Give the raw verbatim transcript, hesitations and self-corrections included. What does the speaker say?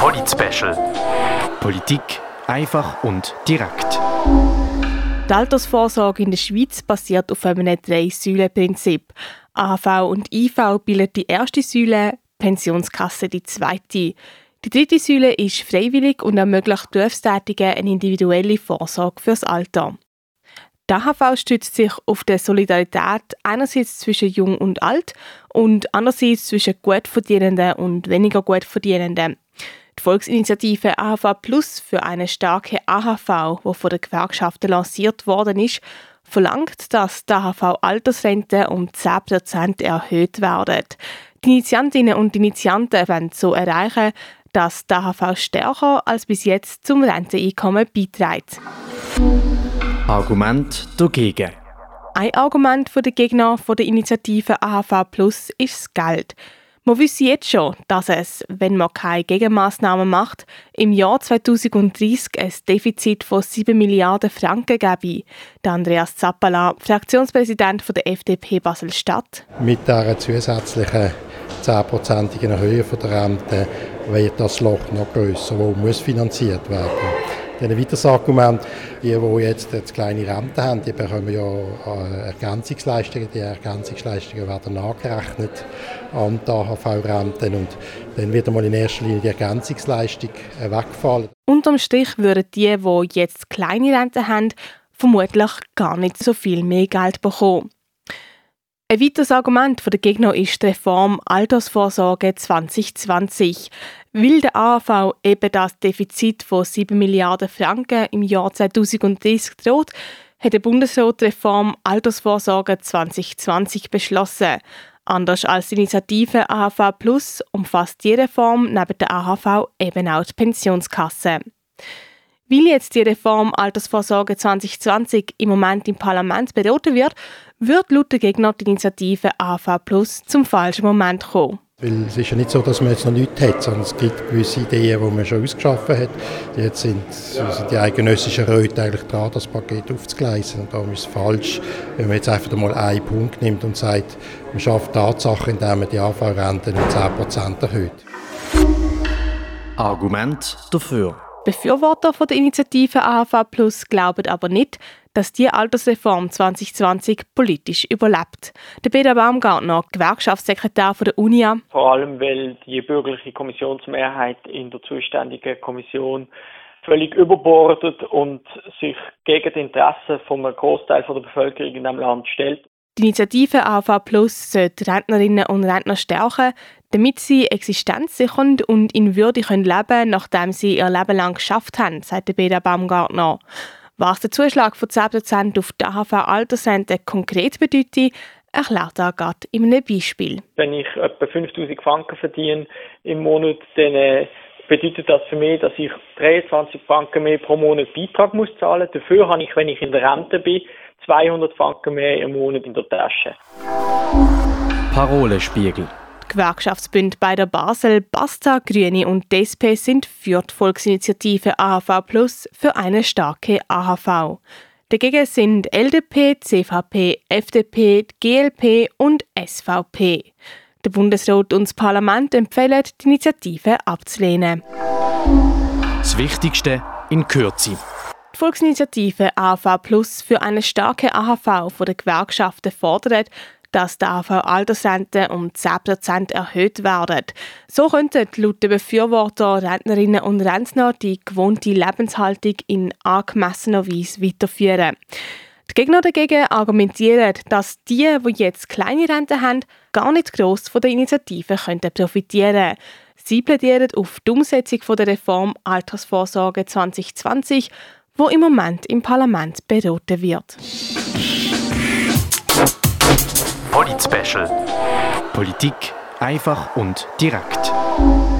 Polit-Special. Politik einfach und direkt. Die Altersvorsorge in der Schweiz basiert auf einem Drei-Säulen-Prinzip. A H V und I V bilden die erste Säule, Pensionskasse die zweite. Die dritte Säule ist freiwillig und ermöglicht Berufstätigen eine individuelle Vorsorge fürs Alter. Die A H V stützt sich auf die Solidarität einerseits zwischen Jung und Alt und andererseits zwischen Gutverdienenden und weniger Gutverdienenden. Die Volksinitiative A H V Plus für eine starke A H V, die von den Gewerkschaften lanciert worden ist, verlangt, dass die A H V-Altersrente um zehn Prozent erhöht werden. Die Initiantinnen und Initianten wollen so erreichen, dass die A H V stärker als bis jetzt zum Renteneinkommen beiträgt. Argument dagegen. Ein Argument der Gegner der Initiative A H V Plus ist das Geld. Man wisse jetzt schon, dass es, wenn man keine Gegenmaßnahmen macht, im Jahr zweitausenddreissig ein Defizit von sieben Milliarden Franken gebe. Der Andreas Zappala, Fraktionspräsident der F D P Basel-Stadt. Mit dieser zusätzlichen zehnprozentigen Erhöhung der Rente wird das Loch noch grösser, das muss finanziert werden. Dann ein weiteres Argument, die, die jetzt, jetzt kleine Renten haben, die bekommen ja Ergänzungsleistungen. Die Ergänzungsleistungen werden nachgerechnet an die A H V-Renten und dann wird einmal in erster Linie die Ergänzungsleistung wegfallen. Unterm Strich würden die, die jetzt kleine Renten haben, vermutlich gar nicht so viel mehr Geld bekommen. Ein weiteres Argument der Gegner ist die Reform Altersvorsorge zwanzig zwanzig. Weil der A H V eben das Defizit von sieben Milliarden Franken im Jahr zweitausenddreissig droht, hat der Bundesrat die Reform Altersvorsorge zwanzig zwanzig beschlossen. Anders als die Initiative A H V Plus umfasst die Reform neben der A H V eben auch die Pensionskasse. Weil jetzt die Reform Altersvorsorge zwanzig zwanzig im Moment im Parlament beraten wird, wird laut der Gegner die Initiative A H V Plus zum falschen Moment kommen. Weil es ist ja nicht so, dass man jetzt noch nichts hat, sondern es gibt gewisse Ideen, die man schon ausgeschaffen hat. Jetzt sind, sind die eidgenössischen Räte eigentlich dran, das Paket aufzugleisen. Und darum ist es falsch, wenn man jetzt einfach mal einen Punkt nimmt und sagt, man schafft Tatsachen, indem man die A H V-Rente um zehn Prozent erhöht. Argument dafür. Befürworter der Initiative A H V Plus glauben aber nicht, dass die Altersreform zwanzig zwanzig politisch überlebt. Der Peter Baumgartner, Gewerkschaftssekretär der U N I A. Vor allem, weil die bürgerliche Kommissionsmehrheit in der zuständigen Kommission völlig überbordet und sich gegen die Interessen von einem Großteil der Bevölkerung in diesem Land stellt. Die Initiative A H V Plus sollte Rentnerinnen und Rentner stärken, damit sie existenzsichernd und in Würde leben können, nachdem sie ihr Leben lang geschafft haben, sagt Peter Baumgartner. Was der Zuschlag von zehn Prozent auf die A H V-Altersrente konkret bedeutet, erklärt er gerade in einem Beispiel. Wenn ich etwa fünftausend Franken verdiene im Monat, dann äh, bedeutet das für mich, dass ich dreiundzwanzig Franken mehr pro Monat Beitrag muss zahlen. Dafür habe ich, wenn ich in der Rente bin, zweihundert Franken mehr im Monat in der Tasche. Parolenspiegel. Die Gewerkschaftsbünde bei der Basel, Basta, Grüne und D S P sind für die Volksinitiative A H V Plus für eine starke A H V. Dagegen sind L D P, C V P, F D P, G L P und S V P. Der Bundesrat und das Parlament empfehlen, die Initiative abzulehnen. Das Wichtigste in Kürze. Die Volksinitiative A H V Plus für eine starke A H V von den Gewerkschaften fordert, dass die A H V-Altersrente um zehn Prozent erhöht werden. So könnten laut den Befürworter Rentnerinnen und Rentner die gewohnte Lebenshaltung in angemessener Weise weiterführen. Die Gegner dagegen argumentieren, dass die, die jetzt kleine Renten haben, gar nicht gross von der Initiative profitieren könnten. Sie plädieren auf die Umsetzung der Reform Altersvorsorge zwanzig zwanzig, wo im Moment im Parlament beraten wird. Polit-Special. Politik einfach und direkt.